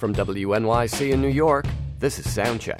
From WNYC in New York, this is Soundcheck.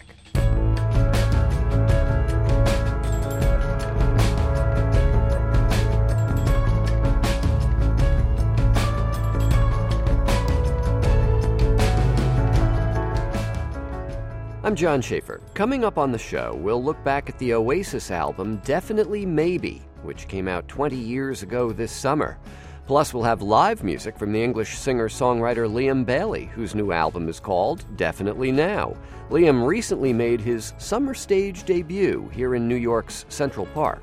I'm John Schaefer. Coming up on the show, we'll look back at the Oasis album Definitely Maybe, which came out 20 years ago this summer. Plus, we'll have live music from the English singer-songwriter Liam Bailey, whose new album is called Definitely Now. Liam recently made his summer stage debut here in New York's Central Park.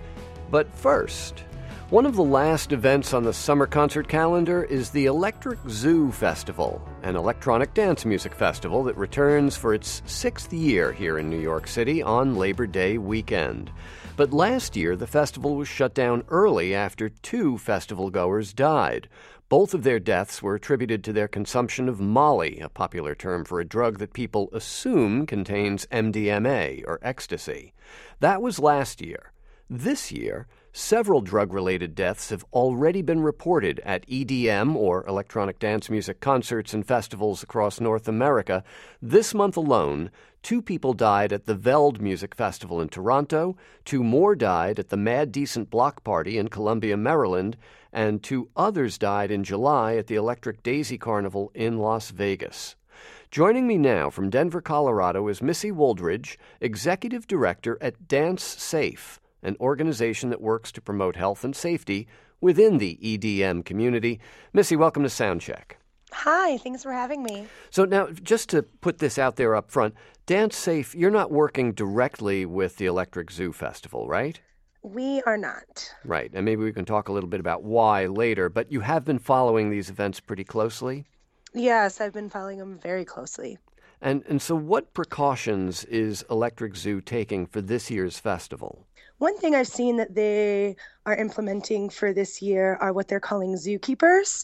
But first, one of the last events on the summer concert calendar is the Electric Zoo Festival, an electronic dance music festival that returns for its 6th year here in New York City on Labor Day weekend. But last year, the festival was shut down early after 2 festival-goers died. Both of their deaths were attributed to their consumption of Molly, a popular term for a drug that people assume contains MDMA, or ecstasy. That was last year. This year, several drug-related deaths have already been reported at EDM, or electronic dance music concerts and festivals across North America. This month alone, 2 people died at the Veld Music Festival in Toronto, 2 more died at the Mad Decent Block Party in Columbia, Maryland, and 2 others died in July at the Electric Daisy Carnival in Las Vegas. Joining me now from Denver, Colorado is Missy Wooldridge, Executive Director at Dance Safe, an organization that works to promote health and safety within the EDM community. Missy, welcome to Soundcheck. Hi, thanks for having me. So now, just to put this out there up front, Dance Safe, you're not working directly with the Electric Zoo Festival, right? We are not. Right, and maybe we can talk a little bit about why later, but you have been following these events pretty closely? Yes, I've been following them very closely. And so what precautions is Electric Zoo taking for this year's festival? One thing I've seen that they are implementing for this year are what they're calling zookeepers,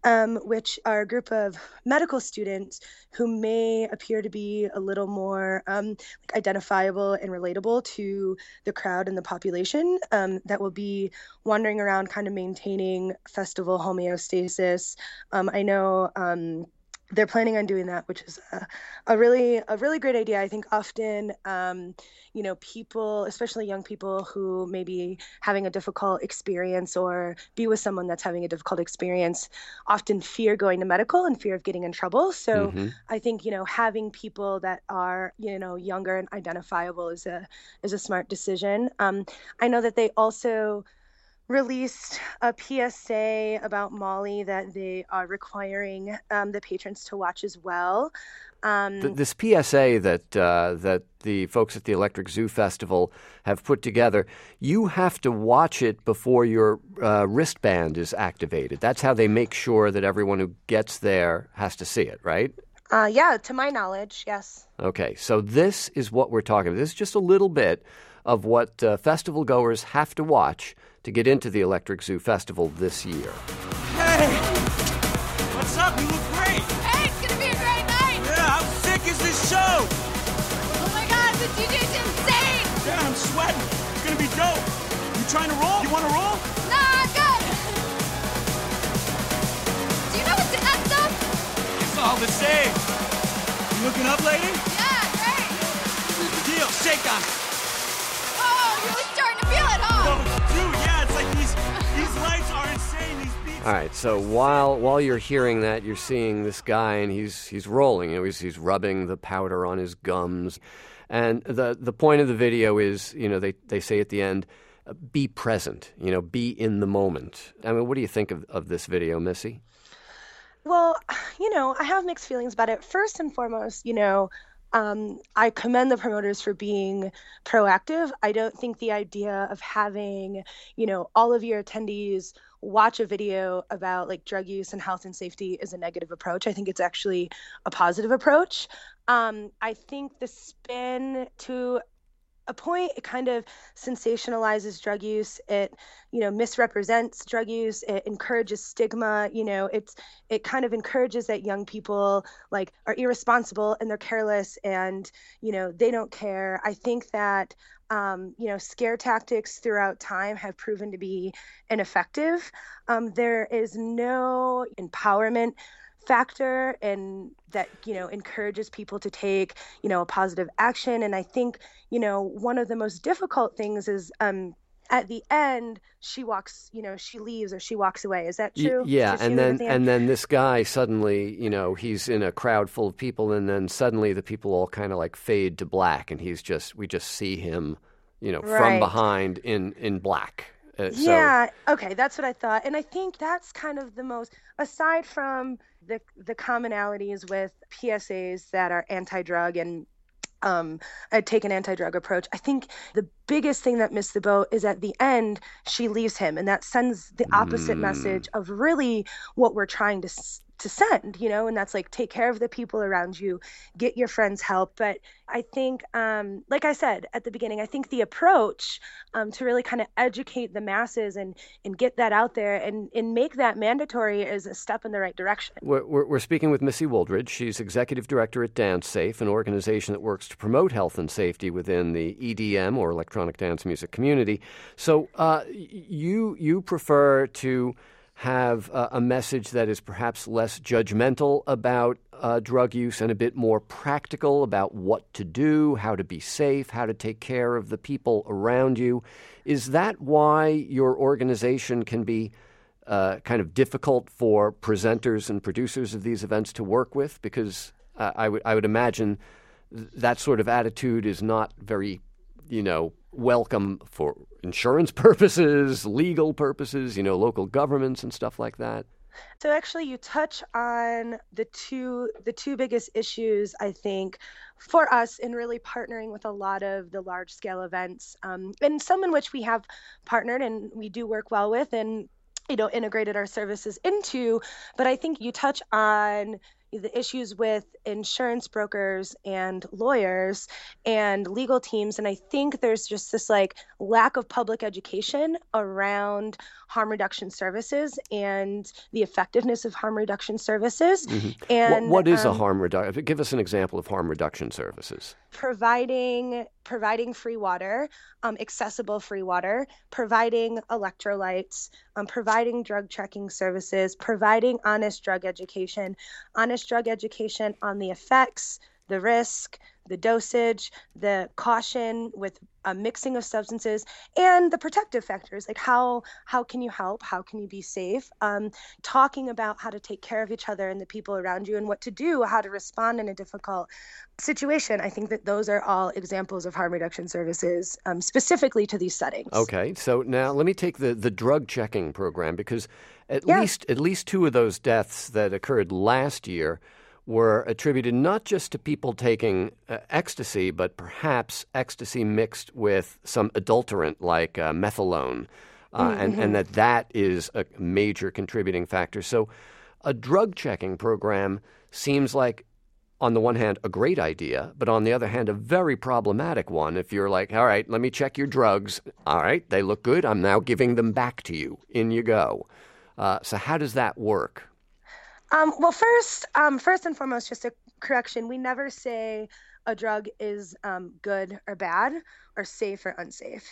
which are a group of medical students who may appear to be a little more identifiable and relatable to the crowd and the population that will be wandering around kind of maintaining festival homeostasis. I know they're planning on doing that, which is a really great idea. I think often, people, especially young people who may be having a difficult experience or be with someone that's having a difficult experience, often fear going to medical and fear of getting in trouble. So I think, having people that are, younger and identifiable is a smart decision. I know that they also released a PSA about Molly that they are requiring the patrons to watch as well. This PSA that the folks at the Electric Zoo Festival have put together, you have to watch it before your wristband is activated. That's how they make sure that everyone who gets there has to see it, right? Yeah, to my knowledge, yes. Okay, so this is what we're talking about. This is just a little bit of what festival goers have to watch to get into the Electric Zoo Festival this year. Hey! What's up? You look great! Hey, it's gonna be a great night! Yeah, how sick is this show? Oh my god, the DJ's insane! Yeah, I'm sweating. It's gonna be dope. You trying to roll? You wanna roll? Nah, I'm good! Do you know what's in that stuff? It's all the same. You looking up, lady? Yeah, great! Deal, shake on it. Oh, you're really starting to feel it, huh? Oh, dude, yeah, it's like these lights are insane, these beats. All right, so while you're hearing that, you're seeing this guy, and he's rolling. He's rubbing the powder on his gums. And the point of the video is, they say at the end, be present, be in the moment. I mean, what do you think of this video, Missy? Well, I have mixed feelings about it. First and foremost, I commend the promoters for being proactive. I don't think the idea of having, all of your attendees watch a video about drug use and health and safety is a negative approach. I think it's actually a positive approach. I think the spin to a point, it kind of sensationalizes drug use. It, misrepresents drug use. It encourages stigma. It kind of encourages that young people are irresponsible and they're careless and, they don't care. I think that, scare tactics throughout time have proven to be ineffective. There is no empowerment factor and that, encourages people to take, a positive action. And I think, one of the most difficult things is at the end, she leaves or she walks away. Is that true? Yeah, and then this guy suddenly, he's in a crowd full of people, and then suddenly the people all kind of like fade to black, and we just see him, from behind in black. Yeah, okay, that's what I thought. And I think that's kind of the most, aside from the commonalities with PSAs that are anti-drug and take an anti-drug approach, I think the biggest thing that missed the boat is at the end, she leaves him. And that sends the opposite message of really what we're trying to send, and that's like, take care of the people around you, get your friends help. But I think, like I said at the beginning, I think the approach to really kind of educate the masses and get that out there and make that mandatory is a step in the right direction. We're speaking with Missy Wooldridge. She's executive director at DanceSafe, an organization that works to promote health and safety within the EDM or electronic dance music community. So you prefer to have a message that is perhaps less judgmental about drug use and a bit more practical about what to do, how to be safe, how to take care of the people around you. Is that why your organization can be kind of difficult for presenters and producers of these events to work with? Because I would imagine that sort of attitude is not very, welcome for insurance purposes, legal purposes, local governments and stuff like that. So actually you touch on the two biggest issues, I think, for us in really partnering with a lot of the large scale events, and some in which we have partnered and we do work well with and, integrated our services into. But I think you touch on the issues with insurance brokers and lawyers and legal teams. And I think there's just this lack of public education around harm reduction services and the effectiveness of harm reduction services. Mm-hmm. And what is a harm reduction? Give us an example of harm reduction services. Providing free water, accessible free water, providing electrolytes, providing drug checking services, providing honest drug education on the effects, the risk, the dosage, the caution with a mixing of substances, and the protective factors, like how can you help, how can you be safe, talking about how to take care of each other and the people around you and what to do, how to respond in a difficult situation. I think that those are all examples of harm reduction services specifically to these settings. Okay, so now let me take the drug checking program, because at least two of those deaths that occurred last year were attributed not just to people taking ecstasy, but perhaps ecstasy mixed with some adulterant like methadone, and that is a major contributing factor. So a drug checking program seems like, on the one hand, a great idea, but on the other hand, a very problematic one. If you're like, all right, let me check your drugs. All right, they look good. I'm now giving them back to you. In you go. So how does that work? Well, first and foremost, just a correction. We never say a drug is good or bad or safe or unsafe,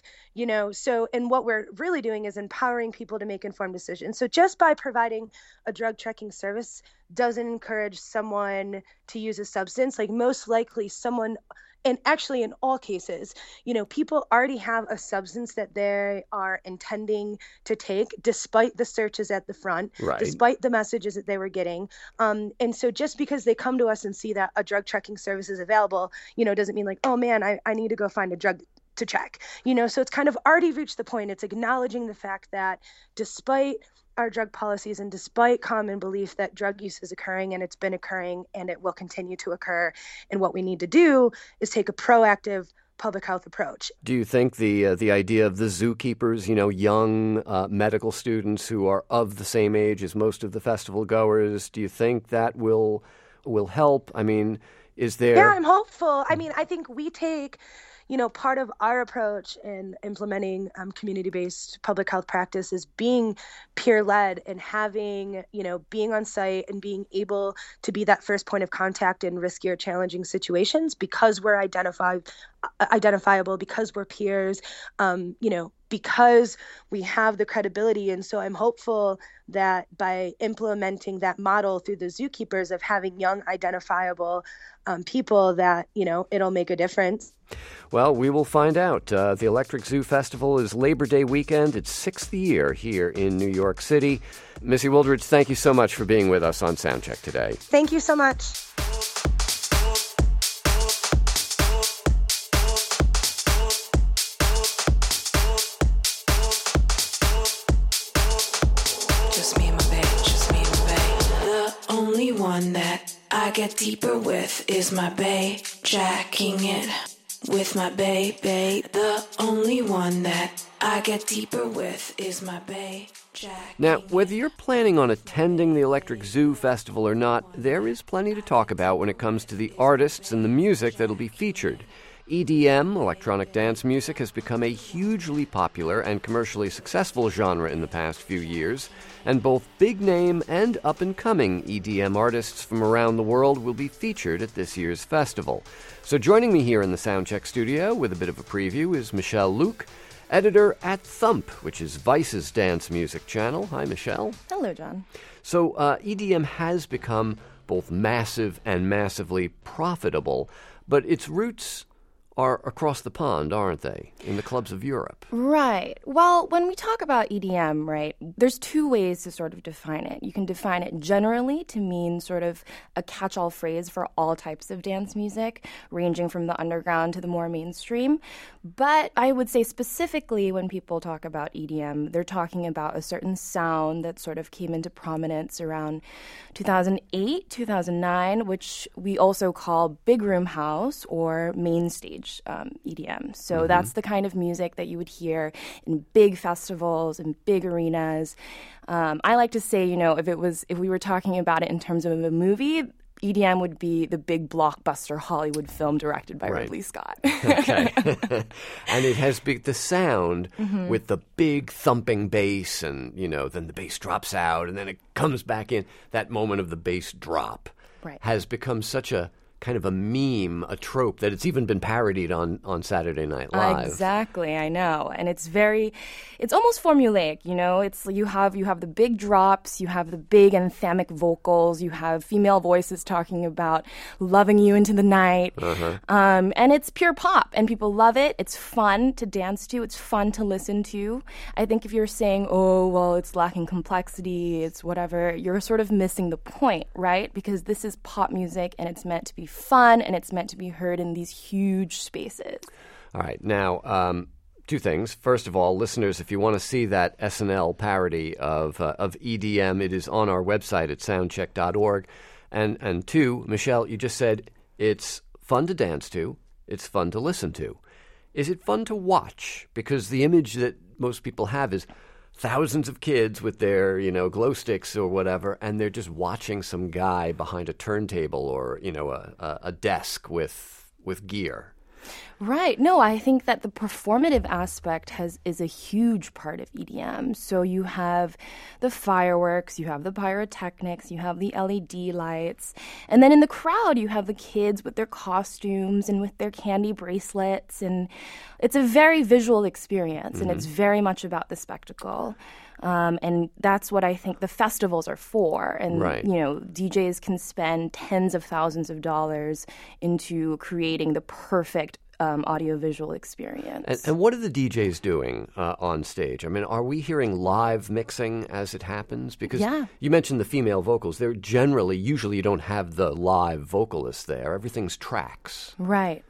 So, and what we're really doing is empowering people to make informed decisions. So just by providing a drug checking service doesn't encourage someone to use a substance. Like, most likely someone, and actually in all cases, people already have a substance that they are intending to take despite the searches at the front, right, despite the messages that they were getting. And so just because they come to us and see that a drug checking service is available, doesn't mean like, oh man, I need to go find a drug to check. So it's kind of already reached the point. It's acknowledging the fact that despite our drug policies and despite common belief that drug use is occurring and it's been occurring and it will continue to occur, and what we need to do is take a proactive public health approach. Do you think the idea of the zookeepers, young medical students who are of the same age as most of the festival goers, do you think that will help? I mean, is there... Yeah, I'm hopeful. I mean, I think we take... part of our approach in implementing community-based public health practice is being peer-led and having, being on site and being able to be that first point of contact in riskier, challenging situations, because we're identifiable, because we're peers, because we have the credibility. And so I'm hopeful that by implementing that model through the zookeepers of having young, identifiable people, that, it'll make a difference. Well, we will find out. The Electric Zoo Festival is Labor Day weekend. It's 6th year here in New York City. Missy Wooldridge, thank you so much for being with us on Soundcheck today. Thank you so much. One that I get deeper with is my bae, jacking it with my bae. The only one that I get deeper with is my bae, jacking. Now, whether you're planning on attending the Electric Zoo Festival or not, there is plenty to talk about when it comes to the artists and the music that'll be featured. EDM, electronic dance music, has become a hugely popular and commercially successful genre in the past few years, and both big-name and up-and-coming EDM artists from around the world will be featured at this year's festival. So joining me here in the Soundcheck studio with a bit of a preview is Michelle Luke, editor at Thump, which is Vice's dance music channel. Hi, Michelle. Hello, John. So EDM has become both massive and massively profitable, but its roots are across the pond, aren't they, in the clubs of Europe? Right. Well, when we talk about EDM, right, there's two ways to sort of define it. You can define it generally to mean sort of a catch-all phrase for all types of dance music, ranging from the underground to the more mainstream. But I would say specifically when people talk about EDM, they're talking about a certain sound that sort of came into prominence around 2008, 2009, which we also call big room house or main stage EDM. So that's the kind of music that you would hear in big festivals and big arenas. I like to say, if we were talking about it in terms of a movie, EDM would be the big blockbuster Hollywood film directed by Ridley Scott. Okay. And it has the sound with the big thumping bass, and, then the bass drops out and then it comes back in. That moment of the bass drop has become such a kind of a meme, a trope, that it's even been parodied on Saturday Night Live. Exactly, I know. And it's almost formulaic, It's you have the big drops, you have the big anthemic vocals, you have female voices talking about loving you into the night. And it's pure pop, and people love it. It's fun to dance to, it's fun to listen to. I think if you're saying, oh, well, it's lacking complexity, it's whatever, you're sort of missing the point, right? Because this is pop music, and it's meant to be fun, and it's meant to be heard in these huge spaces. All right. Now, two things. First of all, listeners, if you want to see that SNL parody of EDM, it is on our website at soundcheck.org. And two, Michelle, you just said it's fun to dance to, it's fun to listen to. Is it fun to watch? Because the image that most people have is thousands of kids with their, glow sticks or whatever, and they're just watching some guy behind a turntable or, a desk with gear. Right. No, I think that the performative aspect is a huge part of EDM. So you have the fireworks, you have the pyrotechnics, you have the LED lights, and then in the crowd you have the kids with their costumes and with their candy bracelets, and it's a very visual experience, and it's very much about the spectacle. And that's what I think the festivals are for. And, DJs can spend tens of thousands of dollars into creating the perfect audiovisual experience. And what are the DJs doing on stage? I mean, are we hearing live mixing as it happens? Because you mentioned the female vocals. They're usually you don't have the live vocalist there. Everything's tracks. Right.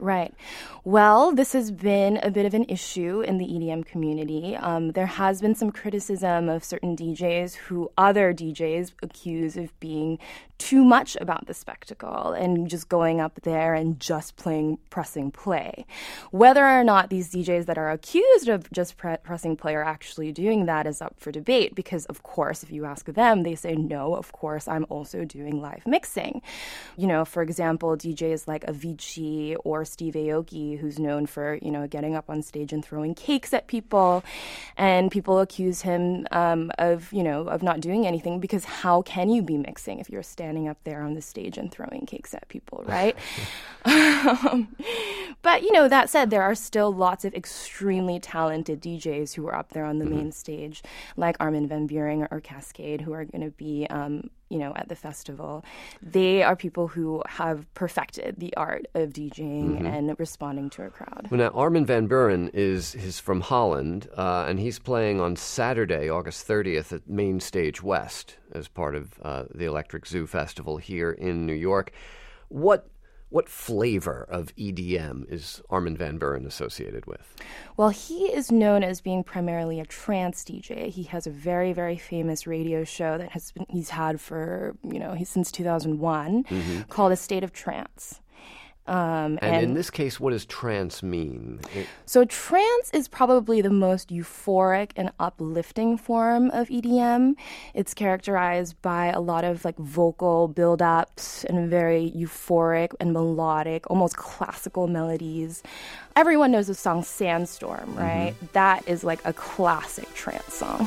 Well, this has been a bit of an issue in the EDM community. There has been some criticism of certain DJs who other DJs accuse of being too much about the spectacle and just going up there and just pressing play. Whether or not these DJs that are accused of just pressing play are actually doing that is up for debate, because, of course, if you ask them, they say, no, of course, I'm also doing live mixing. For example, DJs like Avicii or Steve Aoki, who's known for, getting up on stage and throwing cakes at people, and people accuse him of not doing anything, because how can you be mixing if you're standing up there on the stage and throwing cakes at people, right? But, But, you know, that said, there are still lots of extremely talented DJs who are up there on the main stage, like Armin van Buuren or Cascade, who are going to be, you know, at the festival. They are people who have perfected the art of DJing and responding to a crowd. Well, now, Armin van Buuren is from Holland, and he's playing on Saturday, August 30th at Main Stage West as part of the Electric Zoo Festival here in New York. What flavor of EDM is Armin van Buuren associated with? Well, he is known as being primarily a trance DJ. He has a very, very famous radio show that he's had for, you know, since 2001 called A State of Trance. And in this case, what does trance mean? So trance is probably the most euphoric and uplifting form of EDM. It's characterized by a lot of like vocal build-ups and very euphoric and melodic, almost classical melodies. Everyone knows the song Sandstorm, right? That is like a classic trance song.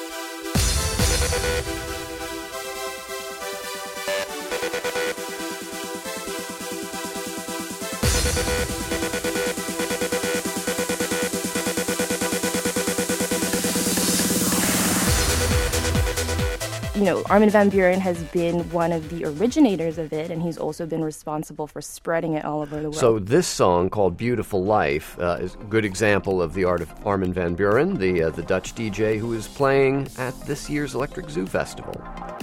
You know, Armin van Buuren has been one of the originators of it, and he's also been responsible for spreading it all over the world. So this song called Beautiful Life is a good example of the art of Armin van Buuren, the Dutch DJ who is playing at this year's Electric Zoo Festival.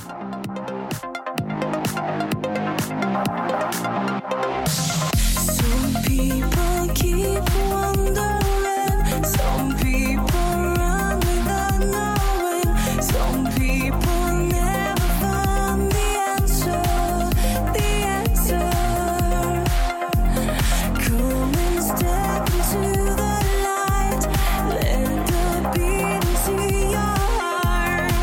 Some people keep wondering, some people run without knowing, some people never find the answer. Come and step into the light, let the beat into your heart.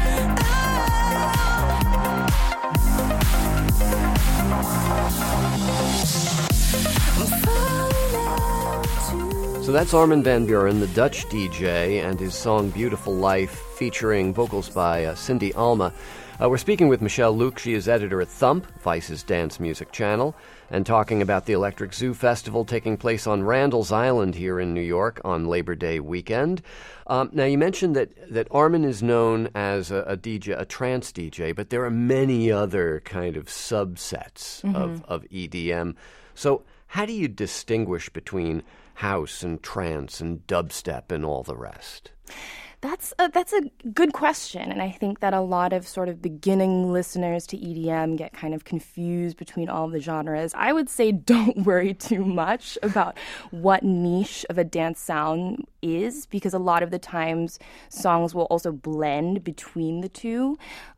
So that's Armin van Buuren, the Dutch DJ, and his song Beautiful Life, featuring vocals by Cindy Alma. We're speaking with Michelle Luke. She is editor at Thump, Vice's dance music channel, and talking about the Electric Zoo Festival taking place on Randall's Island here in New York on Labor Day weekend. Now, you mentioned that Armin is known as a DJ, a trance DJ, but there are many other kind of subsets of EDM. So how do you distinguish between house and trance and dubstep and all the rest? That's a good question, and I think that a lot of sort of beginning listeners to EDM get kind of confused between all the genres. I would say don't worry too much about what niche of a dance sound is, because a lot of the times songs will also blend between the two.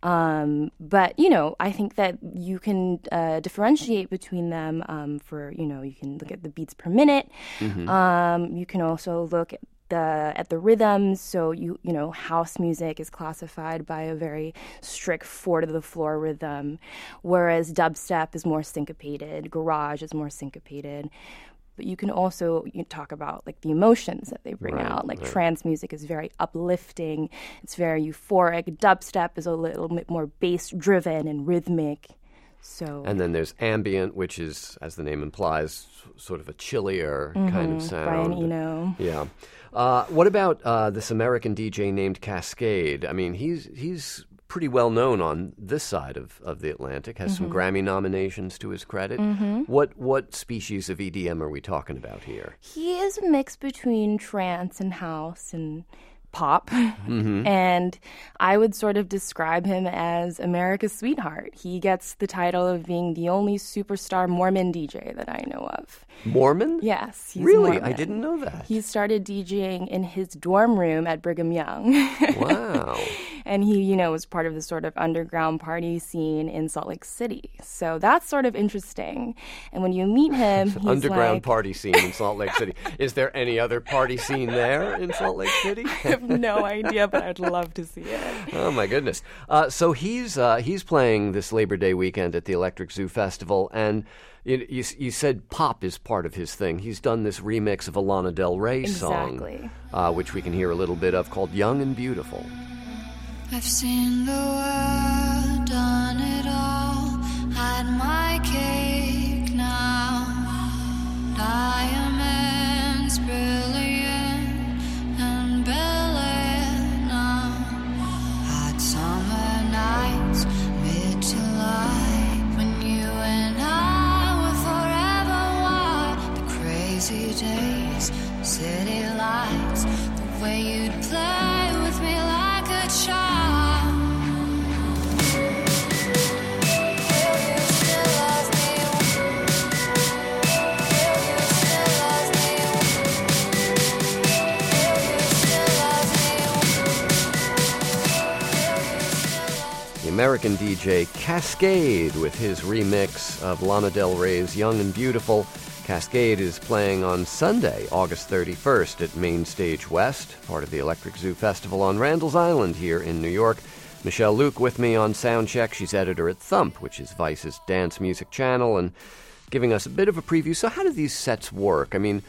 But, you know, I think that you can differentiate between them for, you know, you can look at the beats per minute. You can also look at the rhythms. So you know, house music is classified by a very strict 4-to-the-floor rhythm, whereas dubstep is more syncopated, garage is more syncopated. But you can also talk about like the emotions that they bring out. Like trance music is very uplifting, it's very euphoric. Dubstep is a little bit more bass driven and rhythmic. So, and then there's ambient, which is, as the name implies, sort of a chillier kind of sound. Brian Eno. Yeah. What about this American DJ named Cascade? I mean, he's pretty well known on this side of the Atlantic, has some Grammy nominations to his credit. What species of EDM are we talking about here? He is a mix between trance and house and pop, and I would sort of describe him as America's sweetheart. He gets the title of being the only superstar Mormon DJ that I know of. Mormon? Yes. He's really? Mormon. I didn't know that. He started DJing in his dorm room at Brigham Young. Wow. And he, you know, was part of the sort of underground party scene in Salt Lake City. So that's sort of interesting. And when you meet him, he's underground party scene in Salt Lake City. Is there any other party scene there in Salt Lake City? I have no idea, but I'd love to see it. Oh my goodness! So he's playing this Labor Day weekend at the Electric Zoo Festival, and you said pop is part of his thing. He's done this remix of a Lana Del Rey song, which we can hear a little bit of, called "Young and Beautiful." I've seen the world, done it all, had my cake now. I am American DJ Kaskade with his remix of Lana Del Rey's Young and Beautiful. Kaskade is playing on Sunday, August 31st at Main Stage West, part of the Electric Zoo Festival on Randall's Island here in New York. Michelle Luke with me on Soundcheck. She's editor at Thump, which is Vice's dance music channel, and giving us a bit of a preview. So how do these sets work? I mean,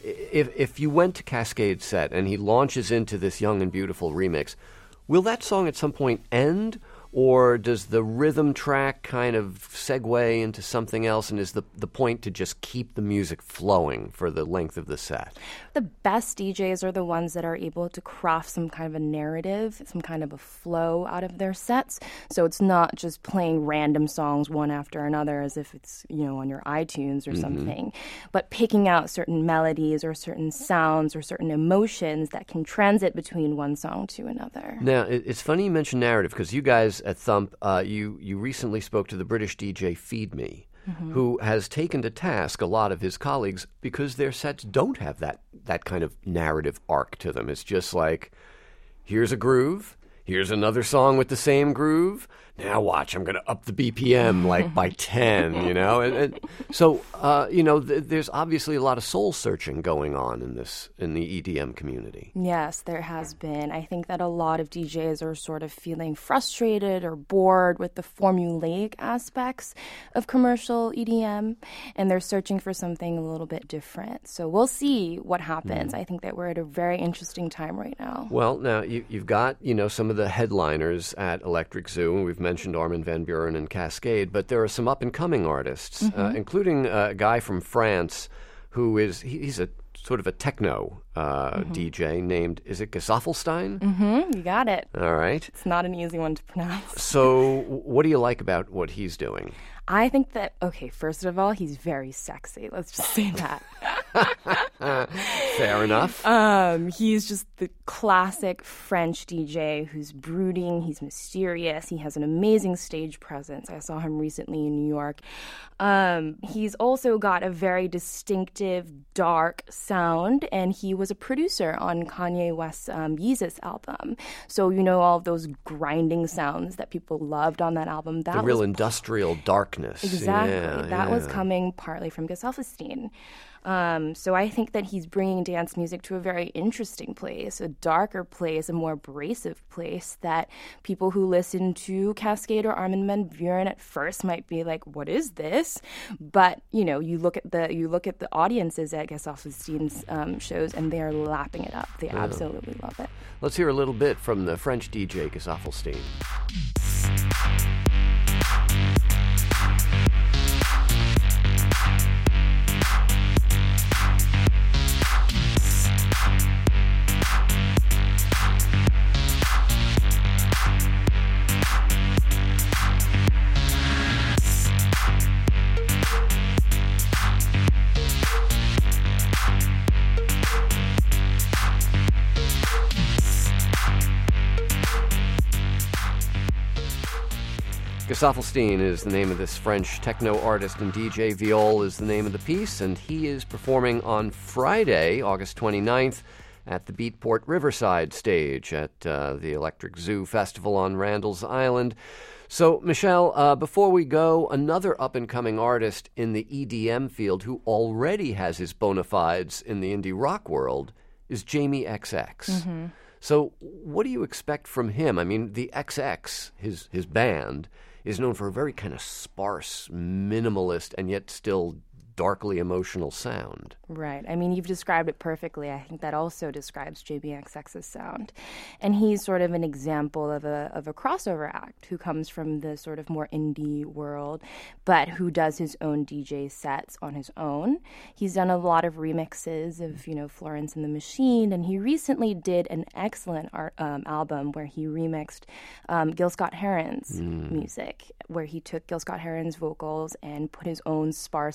if you went to Kaskade's set and he launches into this Young and Beautiful remix, will that song at some point end? Or does the rhythm track kind of segue into something else, and is the point to just keep the music flowing for the length of the set? The best DJs are the ones that are able to craft some kind of a narrative, some kind of a flow out of their sets. So it's not just playing random songs one after another as if it's, on your iTunes or something, but picking out certain melodies or certain sounds or certain emotions that can transit between one song to another. Now, it's funny you mention narrative, because you guys at Thump, you recently spoke to the British DJ Feed Me, who has taken to task a lot of his colleagues because their sets don't have that kind of narrative arc to them. It's just like, here's a groove, here's another song with the same groove. Now watch, I'm going to up the BPM like by 10, And so, there's obviously a lot of soul searching going on in the EDM community. Yes, there has been. I think that a lot of DJs are sort of feeling frustrated or bored with the formulaic aspects of commercial EDM, and they're searching for something a little bit different. So we'll see what happens. I think that we're at a very interesting time right now. Well, now you've got, some of the headliners at Electric Zoo, and we've mentioned Armin van Buuren and Kaskade, but there are some up-and-coming artists, including a guy from France who he's a sort of a techno DJ named, is it Gesaffelstein? You got it. All right. It's not an easy one to pronounce. So what do you like about what he's doing? I think that, first of all, he's very sexy. Let's just say that. Fair enough. He's just the classic French DJ who's brooding, he's mysterious, he has an amazing stage presence. I saw him recently in New York. He's also got a very distinctive, dark sound, and he was a producer on Kanye West's Yeezus album. So, all of those grinding sounds that people loved on that album. The real industrial darkness. Exactly. That was coming partly from Gesaffelstein. So I think that he's bringing dance music to a very interesting place, a darker place, a more abrasive place that people who listen to Kaskade or Armin van Buuren at first might be like, "What is this?" But you look at the audiences at Gesaffelstein's shows, and they are lapping it up. They absolutely love it. Let's hear a little bit from the French DJ Gesaffelstein. Gesaffelstein is the name of this French techno artist, and DJ Viol is the name of the piece, and he is performing on Friday, August 29th, at the Beatport Riverside stage at the Electric Zoo Festival on Randall's Island. So, Michelle, before we go, another up-and-coming artist in the EDM field who already has his bona fides in the indie rock world is Jamie XX. So what do you expect from him? I mean, the XX, his band, is known for a very kind of sparse, minimalist, and yet still darkly emotional sound. Right. I mean, you've described it perfectly. I think that also describes JBXX's sound. And he's sort of an example of a crossover act who comes from the sort of more indie world, but who does his own DJ sets on his own. He's done a lot of remixes of, Florence and the Machine, and he recently did an excellent album where he remixed Gil Scott-Heron's music, where he took Gil Scott-Heron's vocals and put his own sparse and minimal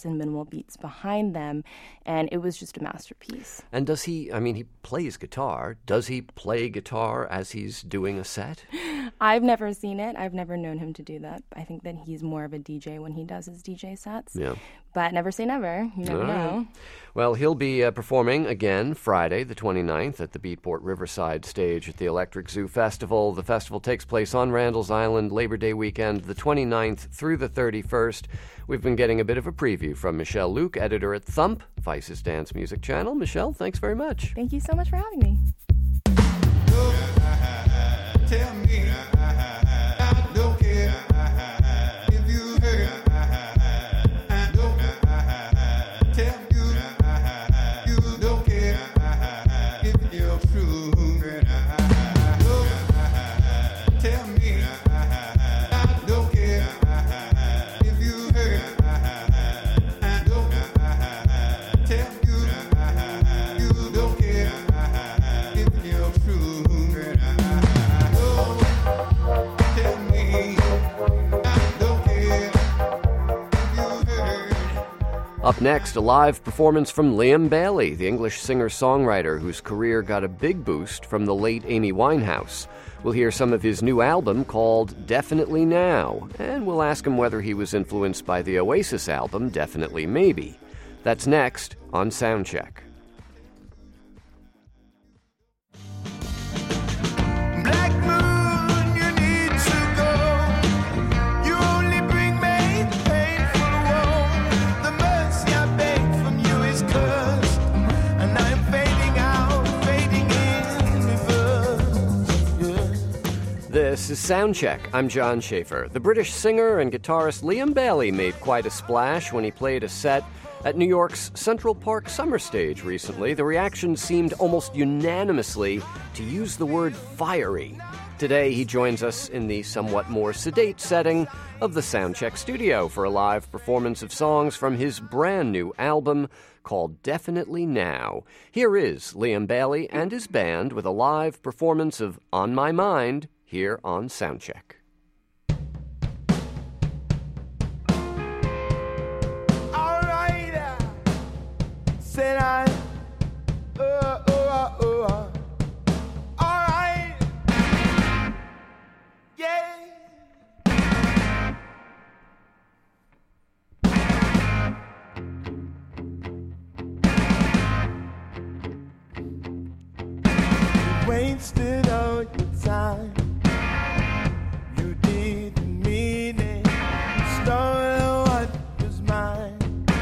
beats behind them, and it was just a masterpiece. And does he, he plays guitar. Does he play guitar as he's doing a set? I've never seen it. I've never known him to do that. I think that he's more of a DJ when he does his DJ sets. Yeah. But never say never. You never know. Well, he'll be performing again Friday, the 29th, at the Beatport Riverside stage at the Electric Zoo Festival. The festival takes place on Randall's Island Labor Day weekend, the 29th through the 31st. We've been getting a bit of a preview from Michelle Luke, editor at Thump, Vice's dance music channel. Michelle, thanks very much. Thank you so much for having me. Tell me, I don't care if you hurt. I don't tell you, you don't care if you're true. Tell me, I don't care if you hurt. I don't tell you, you don't care if you're true. Up next, a live performance from Liam Bailey, the English singer-songwriter whose career got a big boost from the late Amy Winehouse. We'll hear some of his new album called Definitely Now, and we'll ask him whether he was influenced by the Oasis album Definitely Maybe. That's next on Soundcheck. Black moon, you need to go. You only bring me painful woe. The mercy I beg from you is cursed, and I'm fading out, fading in reverse. This is Soundcheck. I'm John Schaefer. The British singer and guitarist Liam Bailey made quite a splash when he played a set at New York's Central Park Summer Stage recently. The reaction seemed almost unanimously to use the word fiery. Today, he joins us in the somewhat more sedate setting of the Soundcheck studio for a live performance of songs from his brand new album called Definitely Now. Here is Liam Bailey and his band with a live performance of On My Mind here on Soundcheck. Said I, all right, yeah. You wasted all your time. You didn't mean it. You stole what was mine.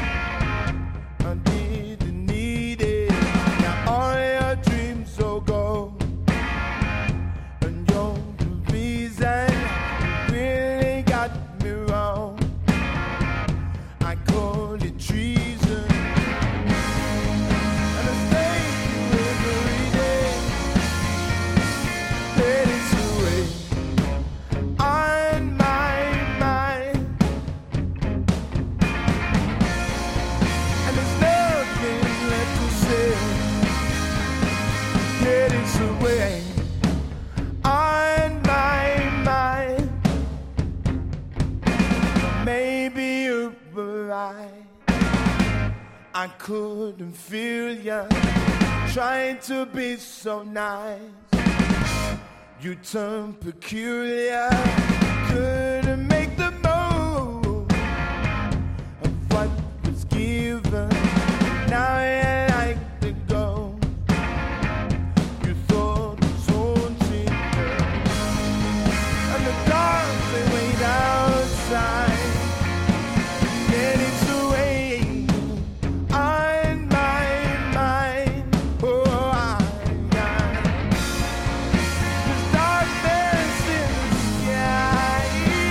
I couldn't feel you trying to be so nice. You turned peculiar, couldn't make the most of what was given. Now you like to go. You thought it was haunting, and the dark they wait outside. Yeah.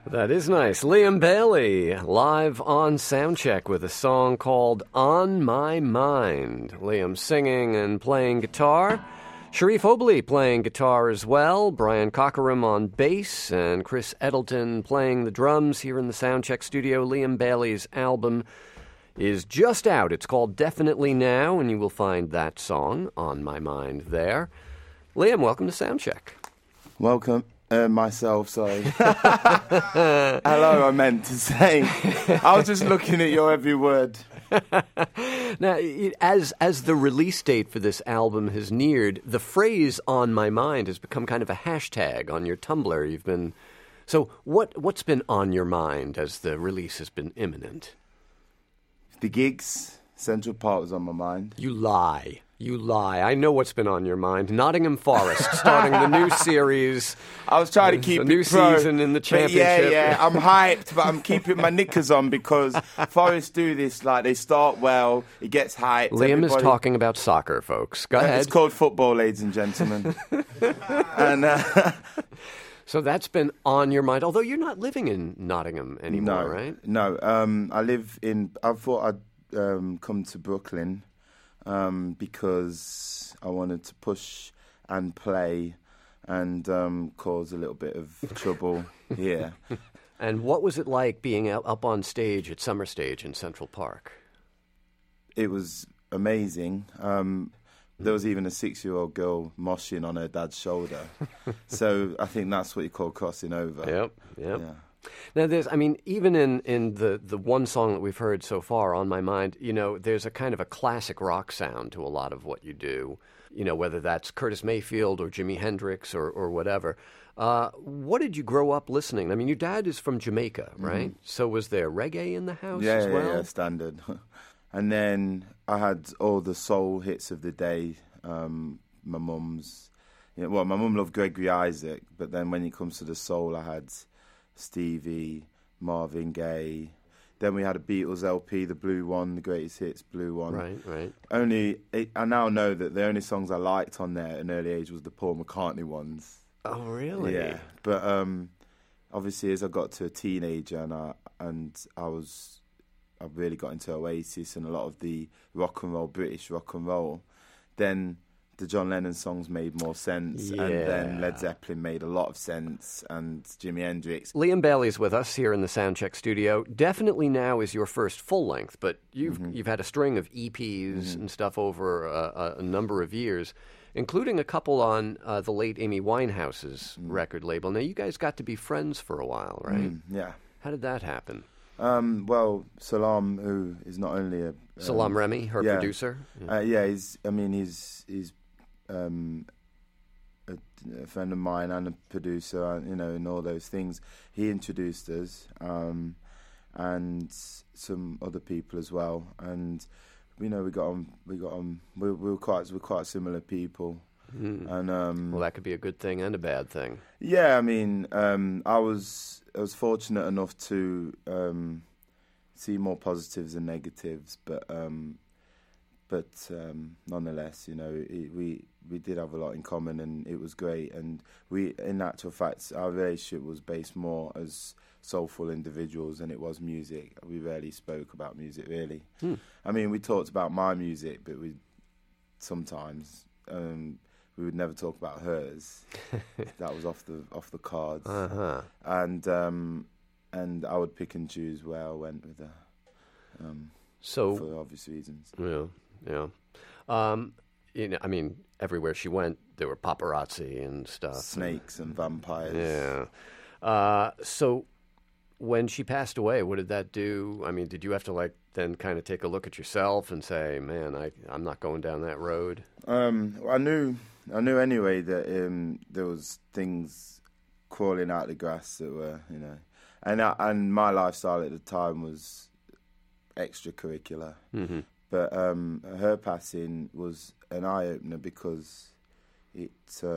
That is nice. Liam Bailey, live on Soundcheck with a song called On My Mind. Liam singing and playing guitar. Sharif Obley playing guitar as well. Brian Cockerham on bass. And Chris Edelton playing the drums here in the Soundcheck studio. Liam Bailey's album is just out. It's called Definitely Now, and you will find that song, On My Mind, there. Liam, welcome to Soundcheck. Welcome. Myself, sorry. Hello, I meant to say. I was just looking at your every word. Now, as the release date for this album has neared, the phrase "on my mind" has become kind of a hashtag on your Tumblr. You've been so what's been on your mind as the release has been imminent? The gigs, Central Park was on my mind. You lie. You lie. I know what's been on your mind. Nottingham Forest starting the new series. I was trying to keep a new season in the championship. Yeah, I'm hyped, but I'm keeping my knickers on because Forest do this. Like, they start well, it gets hyped. Liam is talking about soccer, folks. Go ahead. It's called football, ladies and gentlemen. And so that's been on your mind, although you're not living in Nottingham anymore, right? No. I live in... I thought I'd come to Brooklyn because I wanted to push and play and cause a little bit of trouble here. And what was it like being up on stage at Summer Stage in Central Park? It was amazing. There was even a 6-year-old girl moshing on her dad's shoulder. So I think that's what you call crossing over. Yep. Yeah. Now, even in the one song that we've heard so far, On My Mind, there's a kind of a classic rock sound to a lot of what you do, whether that's Curtis Mayfield or Jimi Hendrix or whatever. What did you grow up listening? I mean, your dad is from Jamaica, right? Mm-hmm. So was there reggae in the house as well? Yeah, standard. And then I had all the soul hits of the day. My mum's, my mum loved Gregory Isaac, but then when it comes to the soul, I had Stevie, Marvin Gaye. Then we had a Beatles LP, the blue one, the greatest hits, blue one. Right. I now know that the only songs I liked on there at an early age was the Paul McCartney ones. Oh, really? Yeah, but obviously as I got to a teenager I really got into Oasis and a lot of the rock and roll, British rock and roll. Then the John Lennon songs made more sense, and then Led Zeppelin made a lot of sense, and Jimi Hendrix. Liam Bailey's with us here in the Soundcheck studio. Definitely Now is your first full length, but you've had a string of EPs and stuff over a number of years, including a couple on the late Amy Winehouse's record label. Now, you guys got to be friends for a while, right? Yeah. How did that happen? Well, Salam, who is not only a Salam Remy, her producer. He's a friend of mine and a producer, and all those things. He introduced us, and some other people as well. And we got on. We're quite similar people. And well, that could be a good thing and a bad thing. Yeah, I was fortunate enough to see more positives than negatives, but nonetheless, we did have a lot in common, and it was great. And we, in actual fact, our relationship was based more as soulful individuals than it was music. We rarely spoke about music, really. We talked about my music, but we sometimes. We would never talk about hers. That was off the cards. Uh-huh. And I would pick and choose where I went with her. For obvious reasons. Yeah. Everywhere she went, there were paparazzi and stuff. Snakes and vampires. Yeah. So when she passed away, what did that do? Did you have to then kind of take a look at yourself and say, man, I'm not going down that road? I knew anyway that there was things crawling out of the grass that were, and my lifestyle at the time was extracurricular. Mm-hmm. But her passing was an eye opener because it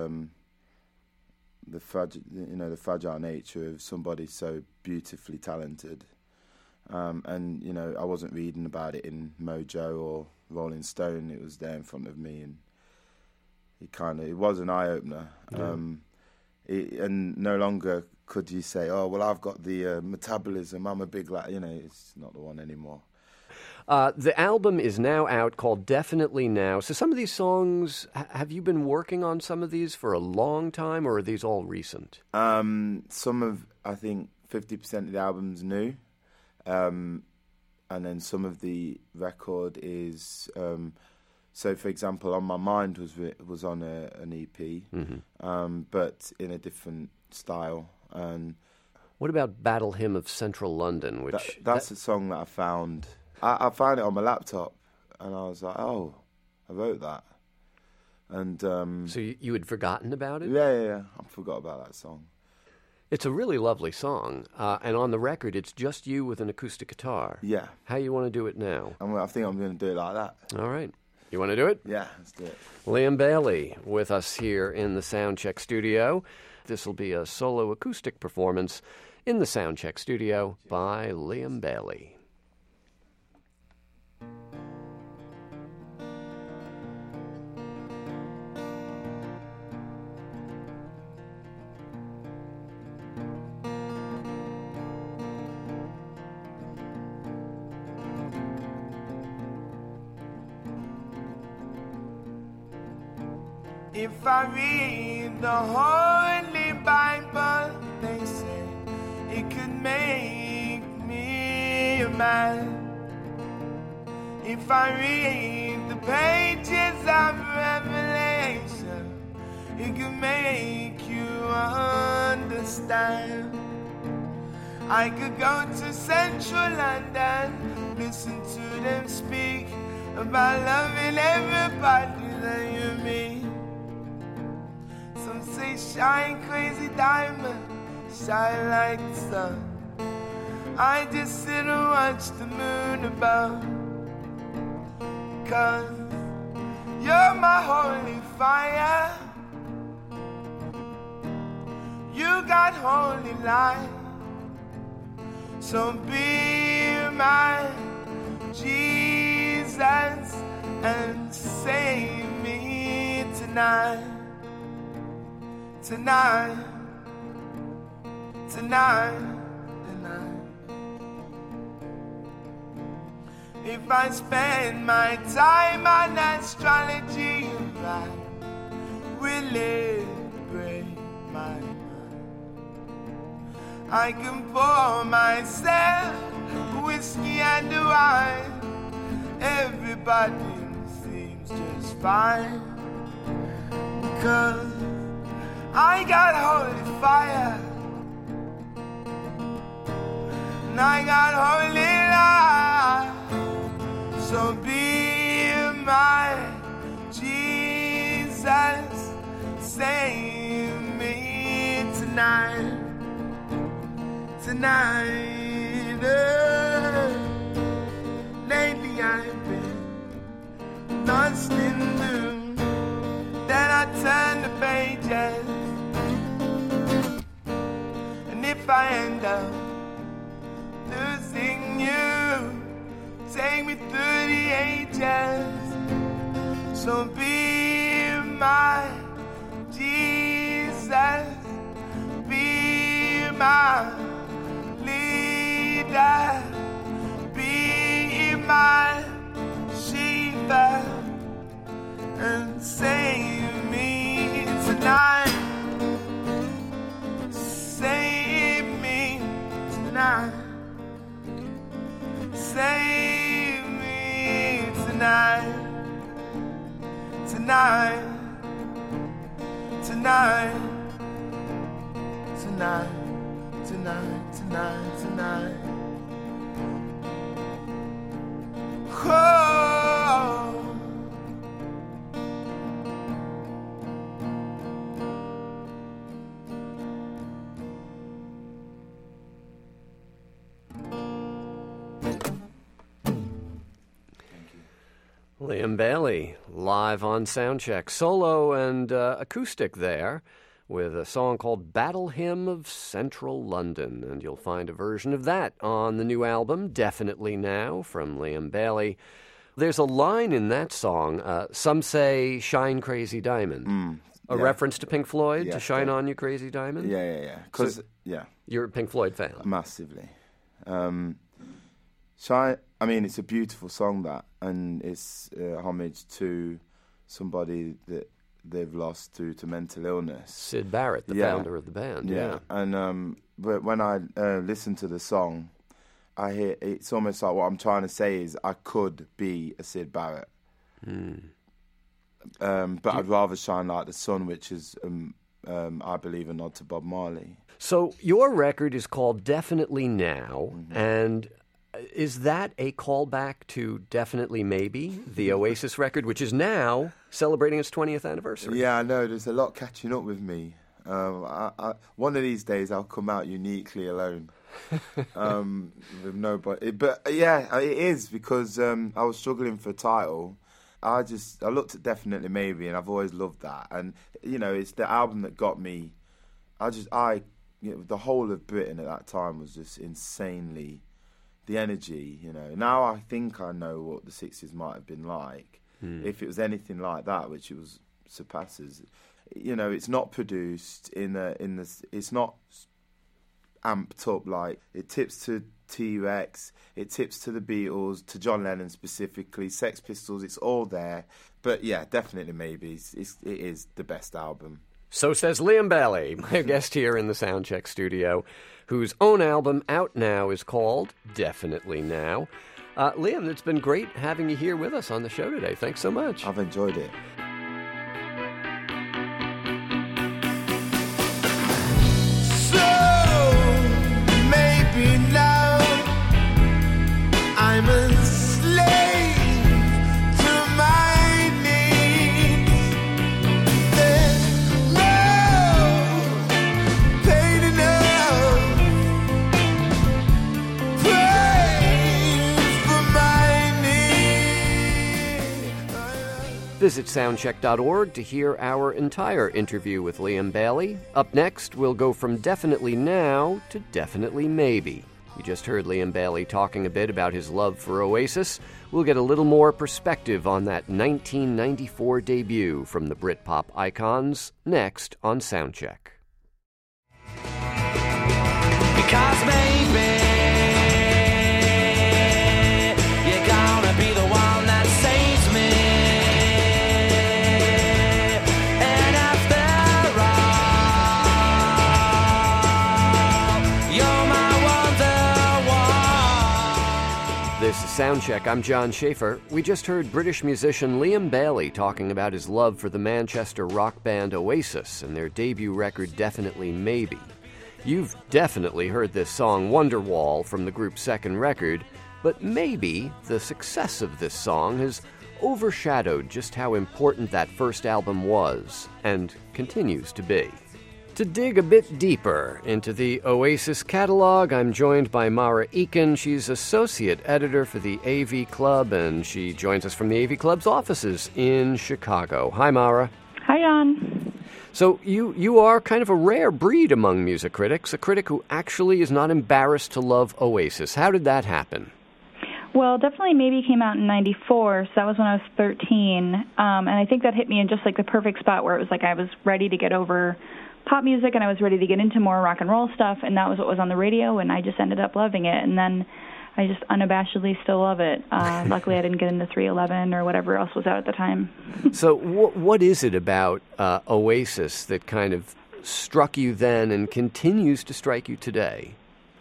the fragile nature of somebody so beautifully talented. And I wasn't reading about it in Mojo or Rolling Stone. It was there in front of me, and it was an eye opener. Yeah. And no longer could you say, oh, well, I've got the metabolism, I'm a big lad, it's not the one anymore. The album is now out, called Definitely Now. So some of these songs, have you been working on some of these for a long time, or are these all recent? I think 50% of the album's new. And then some of the record is... so, for example, On My Mind was on an EP, but in a different style. And what about Battle Hymn of Central London? That's a song that I found... I found it on my laptop, and I was like, oh, I wrote that. And so you had forgotten about it? Yeah. I forgot about that song. It's a really lovely song, and on the record, it's just you with an acoustic guitar. Yeah. How you want to do it now? I think I'm going to do it like that. All right. You want to do it? Yeah, let's do it. Liam Bailey with us here in the Soundcheck studio. This will be a solo acoustic performance in the Soundcheck studio by Liam Bailey. If I read the Holy Bible, they say it could make me a man. If I read the pages of Revelation, it could make you understand. I could go to Central London, listen to them speak about loving everybody that you meet. Some say shine crazy diamond, shine like the sun. I just sit and watch the moon above, 'cause you're my holy fire. You got holy light. So be my Jesus and save me tonight. Tonight, tonight, tonight. If I spend my time on astrology, right, will it break my mind? I can pour myself whiskey and wine. Everybody seems just fine, because I got holy fire, and I got holy light. So be my Jesus, save me tonight, tonight. Lately I've been lost in the then I turn the pages. And if I end up losing you, take me through the ages. So be my Jesus, be my leader, be my Shiva, and save me tonight. Save me tonight. Save me tonight. Tonight. Tonight. Tonight. Tonight. Tonight. Tonight. Oh. Liam Bailey, live on Soundcheck, solo and acoustic there, with a song called Battle Hymn of Central London. And you'll find a version of that on the new album, Definitely Now, from Liam Bailey. There's a line in that song, some say, shine crazy diamond. A reference to Pink Floyd, Yeah, to Shine yeah. On You Crazy Diamond? Yeah. Because, So- You're a Pink Floyd fan. massively. Shine. I mean, it's a beautiful song, that, and it's homage to somebody that they've lost due to mental illness. Sid Barrett, the Yeah. founder of the band. Yeah, and but when I listen to the song, I hear it's almost like what I'm trying to say is I could be a Sid Barrett, but I'd rather shine like the sun, which is I believe a nod to Bob Marley. So your record is called Definitely Now, Mm-hmm. and is that a callback to Definitely Maybe, the Oasis record, which is now celebrating its 20th anniversary? Yeah, I know. There's a lot catching up with me. One of these days, I'll come out uniquely alone, with nobody. But yeah, it is because I was struggling for a title. I looked at Definitely Maybe, and I've always loved that. And it's the album that got me. The whole of Britain at that time was just insanely. The energy, Now I think I know what the 60s might have been like. If it was anything like that, which it was surpasses. It's not produced it's not amped up like it tips to T-Rex, it tips to the Beatles, to John Lennon specifically, Sex Pistols. It's all there. But yeah, Definitely Maybe it is the best album. So says Liam Bailey, my guest here in the Soundcheck studio, whose own album out now is called Definitely Now. Liam, it's been great having you here with us on the show today. Thanks so much. I've enjoyed it. So maybe now I'm a slave to my needs. There's no pain enough praise for my needs. Visit soundcheck.org to hear our entire interview with Liam Bailey. Up next, we'll go from Definitely Now to Definitely Maybe. You just heard Liam Bailey talking a bit about his love for Oasis. We'll get a little more perspective on that 1994 debut from the Britpop icons next on Soundcheck. Because maybe you're gonna be the one that saves me. And after all, you're my wonder wall. This is Soundcheck. I'm John Schaefer. We just heard British musician Liam Bailey talking about his love for the Manchester rock band Oasis and their debut record Definitely Maybe. You've definitely heard this song Wonderwall from the group's second record, but maybe the success of this song has overshadowed just how important that first album was and continues to be. To dig a bit deeper into the Oasis catalog, I'm joined by Mara Eakin. She's associate editor for the AV Club, and she joins us from the AV Club's offices in Chicago. Hi, Mara. Hi, John. So you are kind of a rare breed among music critics, a critic who actually is not embarrassed to love Oasis. How did that happen? Well, Definitely Maybe came out in 94, so that was when I was 13, and I think that hit me in just like the perfect spot where it was like I was ready to get over pop music and I was ready to get into more rock and roll stuff, and that was what was on the radio, and I just ended up loving it, and then I just unabashedly still love it. Luckily, I didn't get into 311 or whatever else was out at the time. So what is it about Oasis that kind of struck you then and continues to strike you today?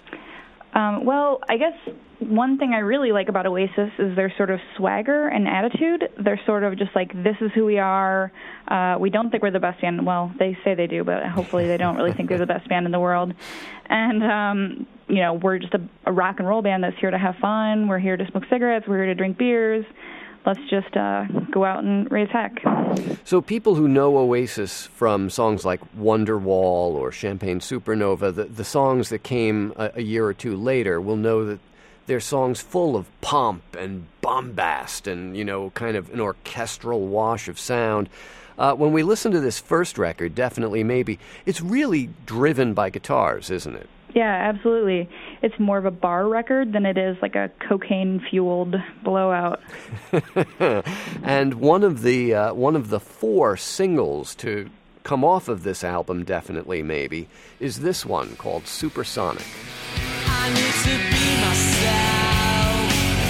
Well, I guess one thing I really like about Oasis is their sort of swagger and attitude. They're sort of just like, this is who we are. We don't think we're the best band. Well, they say they do, but hopefully they don't really think they're the best band in the world. And, we're just a rock and roll band that's here to have fun. We're here to smoke cigarettes. We're here to drink beers. Let's just go out and raise heck. So people who know Oasis from songs like Wonderwall or Champagne Supernova, the songs that came a year or two later, will know that they're songs full of pomp and bombast and, kind of an orchestral wash of sound. When we listen to this first record, Definitely Maybe, it's really driven by guitars, isn't it? Yeah, absolutely. It's more of a bar record than it is like a cocaine-fueled blowout. And one of the four singles to come off of this album, Definitely Maybe, is this one called Supersonic. I need to be myself.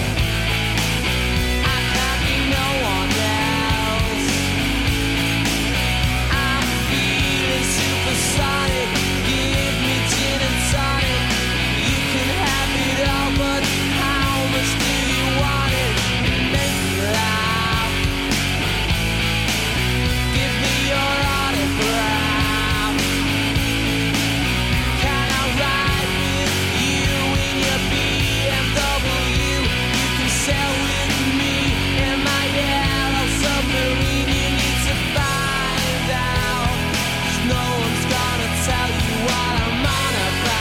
I can't be no one else. I'm feeling supersonic. Give me gin and tonic. You can have it all, but how much do you want it? Make me laugh. Give me your autograph. Can I ride with you in your BMW? You can sail with me in my yellow submarine. You need to find out, 'cause no one's gonna tell you what I'm on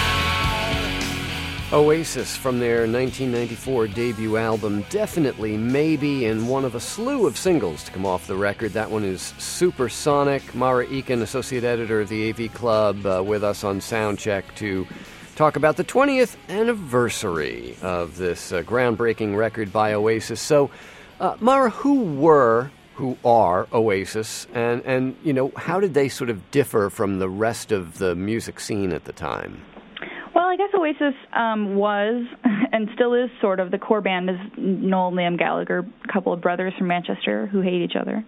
about. Oasis from their 1994 debut album, Definitely Maybe, and one of a slew of singles to come off the record. That one is Supersonic. Mara Eakin, associate editor of the AV Club, with us on Soundcheck to talk about the 20th anniversary of this groundbreaking record by Oasis. So, Mara, who are Oasis, and you know, how did they sort of differ from the rest of the music scene at the time? Well, I guess Oasis was and still is sort of the core band is Noel and Liam Gallagher, a couple of brothers from Manchester who hate each other.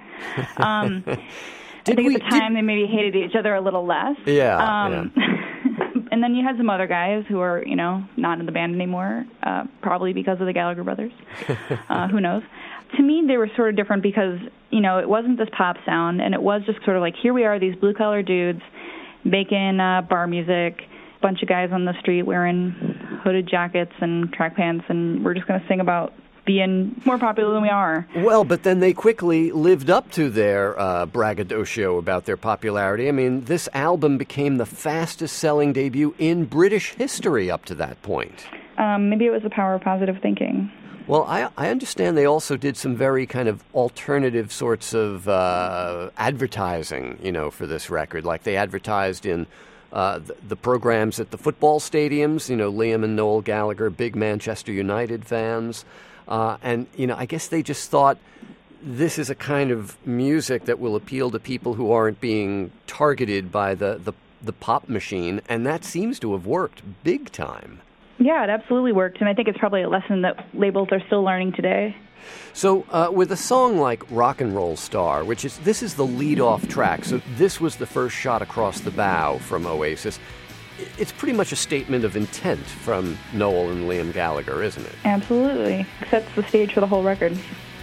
I think at the time they maybe hated each other a little less. Yeah. And then you had some other guys who are, you know, not in the band anymore, probably because of the Gallagher brothers. Who knows? To me, they were sort of different because, you know, it wasn't this pop sound, and it was just sort of like, here we are, these blue-collar dudes making bar music, bunch of guys on the street wearing hooded jackets and track pants, and we're just going to sing about being more popular than we are. Well, but then they quickly lived up to their braggadocio about their popularity. I mean, this album became the fastest-selling debut in British history up to that point. Maybe it was the power of positive thinking. Well, I understand they also did some very kind of alternative sorts of advertising, you know, for this record. Like they advertised in the programs at the football stadiums, you know, Liam and Noel Gallagher, big Manchester United fans. And, you know, I guess they just thought this is a kind of music that will appeal to people who aren't being targeted by the pop machine. And that seems to have worked big time. Yeah, it absolutely worked. And I think it's probably a lesson that labels are still learning today. So with a song like Rock and Roll Star, this is the lead-off track, so this was the first shot across the bow from Oasis. It's pretty much a statement of intent from Noel and Liam Gallagher, isn't it? Absolutely. It sets the stage for the whole record.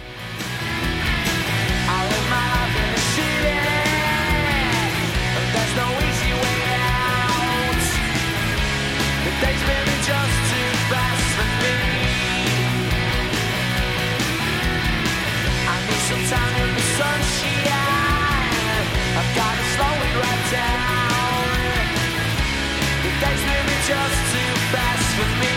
Sometime in the sunshine, I've got to slow it right down. The days may be just too fast for me.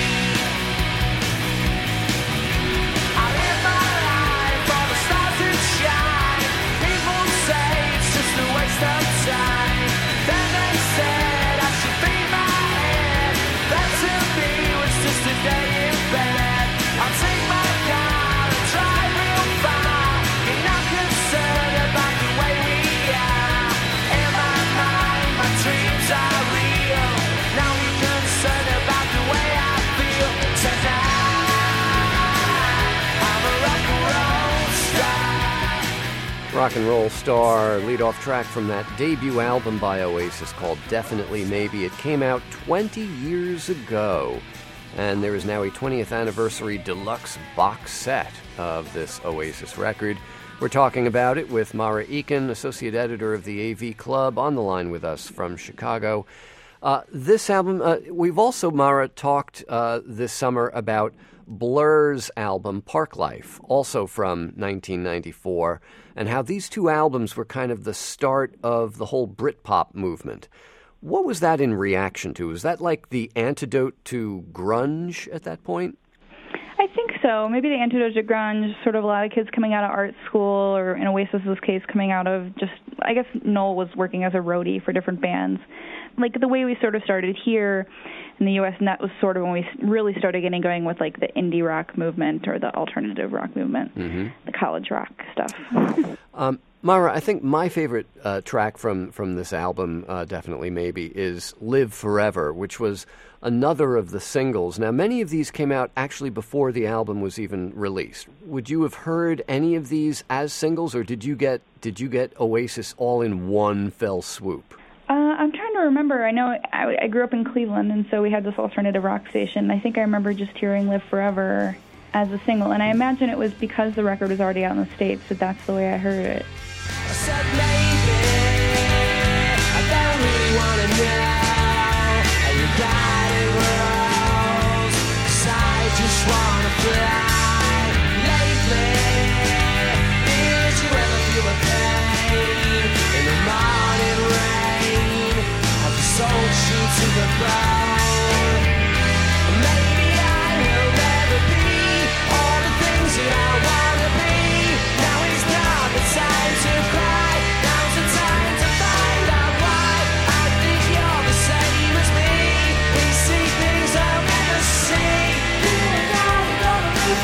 I live my life for the stars that shine. People say it's just a waste of time. Then they said I should beat my head. That to me was just a day in bed. I'll take my car and drive real fast. Rock and Roll Star, lead-off track from that debut album by Oasis called Definitely Maybe. It came out 20 years ago, and there is now a 20th anniversary deluxe box set of this Oasis record. We're talking about it with Mara Eakin, associate editor of the AV Club, on the line with us from Chicago. This album, we've also, Mara, talked this summer about Blur's album, Parklife, also from 1994, and how these two albums were kind of the start of the whole Britpop movement. What was that in reaction to? Was that like the antidote to grunge at that point? I think so. Maybe the antidote to grunge, sort of a lot of kids coming out of art school, or in Oasis's case, coming out of just, I guess Noel was working as a roadie for different bands. Like the way we sort of started here in the U.S., and that was sort of when we really started getting going with like the indie rock movement or the alternative rock movement, the college rock stuff. Mara, I think my favorite track from this album, Definitely Maybe, is Live Forever, which was another of the singles. Now, many of these came out actually before the album was even released. Would you have heard any of these as singles, or did you get Oasis all in one fell swoop? I'm trying to remember. I know I grew up in Cleveland, and so we had this alternative rock station. I think I remember just hearing Live Forever as a single, and I imagine it was because the record was already out in the States that that's the way I heard it. I said maybe I don't really want to know how your body rolls, 'cause I just want to fly. Lately, did you ever feel the pain in the morning rain? Have the soul shoot to the bone? Maybe I will never be all the things that I want to be. Now is not the time to cry. Now's the time to find out why. I think you're the same as me. We see things I'll never see. You and I are gonna live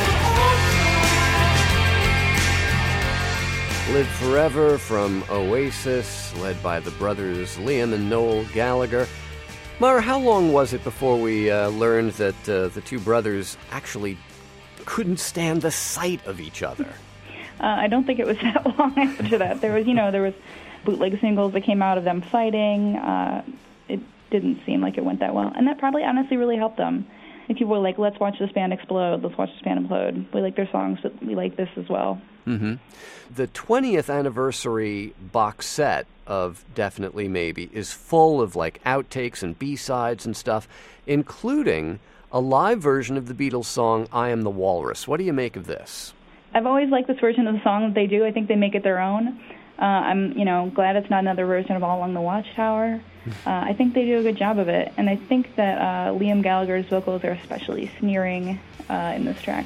forever. Live Forever from Oasis, led by the brothers Liam and Noel Gallagher. Mara, how long was it before we learned that the two brothers actually couldn't stand the sight of each other? I don't think it was that long after that. There was bootleg singles that came out of them fighting. It didn't seem like it went that well, and that probably honestly really helped them. If people were like, "Let's watch this band explode. Let's watch this band implode. We like their songs, but we like this as well." Mm-hmm. The 20th anniversary box set of Definitely Maybe is full of like outtakes and B-sides and stuff, including a live version of the Beatles song I Am the Walrus. What do you make of this? I've always liked this version of the song that they do. I think they make it their own. I'm glad it's not another version of All Along the Watchtower. I think they do a good job of it, and I think that Liam Gallagher's vocals are especially sneering in this track.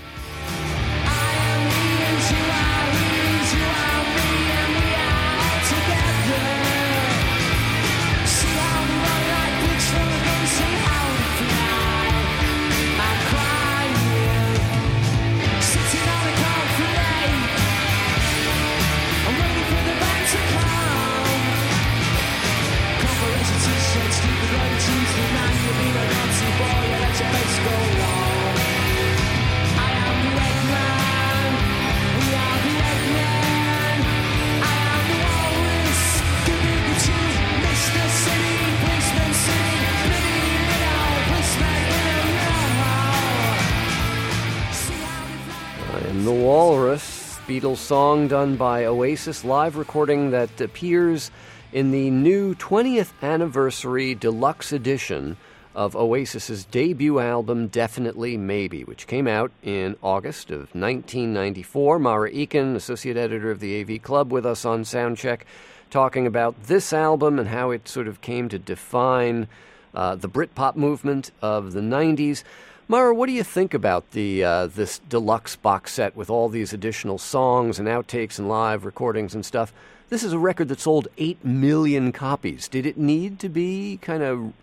The Walrus, Beatles song done by Oasis, live recording that appears in the new 20th anniversary deluxe edition of Oasis's debut album, Definitely Maybe, which came out in August of 1994. Mara Eakin, associate editor of the AV Club, with us on Soundcheck, talking about this album and how it sort of came to define the Britpop movement of the 90s. Mara, what do you think about this deluxe box set with all these additional songs and outtakes and live recordings and stuff? This is a record that sold 8 million copies. Did it need to be kind of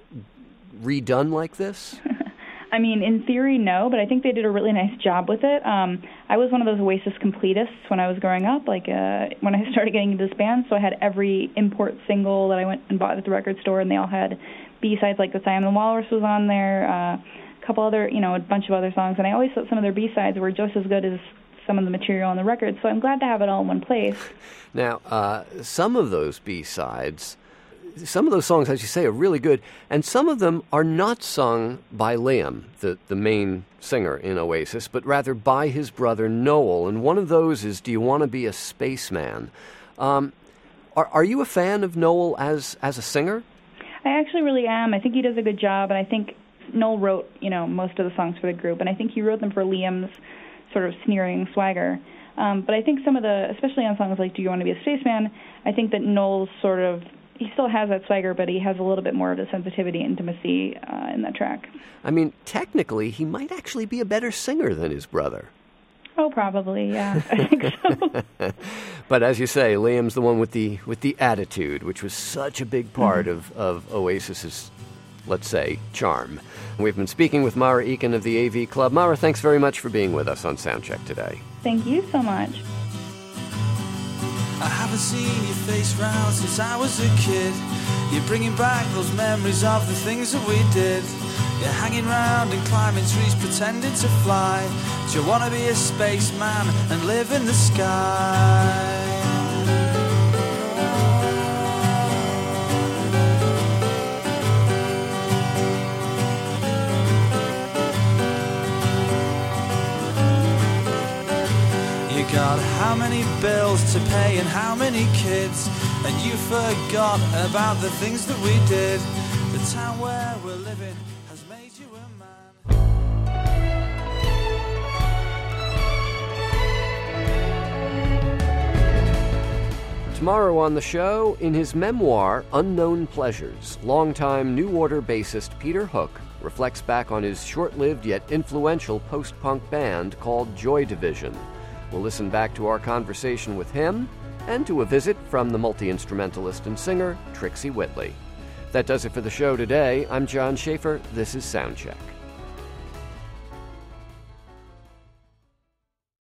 redone like this? I mean, in theory, no, but I think they did a really nice job with it. I was one of those Oasis completists when I was growing up, when I started getting into this band, so I had every import single that I went and bought at the record store, and they all had B-sides like this I Am the Walrus was on there, a couple other, a bunch of other songs, and I always thought some of their B-sides were just as good as some of the material on the record, so I'm glad to have it all in one place. Now, some of those B-sides, some of those songs, as you say, are really good, and some of them are not sung by Liam, the main singer in Oasis, but rather by his brother Noel, and one of those is Do You Want to Be a Spaceman? Are you a fan of Noel as a singer? I actually really am. I think he does a good job, and I think Noel wrote, most of the songs for the group, and I think he wrote them for Liam's sort of sneering swagger. But I think some of especially on songs like Do You Want to Be a Spaceman, I think that Noel's he still has that swagger, but he has a little bit more of the sensitivity and intimacy in that track. I mean, technically, he might actually be a better singer than his brother. Oh, probably, yeah. I think so. But as you say, Liam's the one with the attitude, which was such a big part of Oasis's, let's say, charm. We've been speaking with Mara Eakin of the AV Club. Mara, thanks very much for being with us on Soundcheck today. Thank you so much. I haven't seen your face round since I was a kid. You're bringing back those memories of the things that we did. You're hanging round and climbing trees pretending to fly. Do you wanna be a spaceman and live in the sky? You got how many bills to pay and how many kids, and you forgot about the things that we did. The town where we're living has made you a man. Tomorrow on the show, in his memoir, Unknown Pleasures, longtime New Order bassist Peter Hook reflects back on his short-lived yet influential post-punk band called Joy Division. We'll listen back to our conversation with him and to a visit from the multi-instrumentalist and singer Trixie Whitley. That does it for the show today. I'm John Schaefer. This is Soundcheck.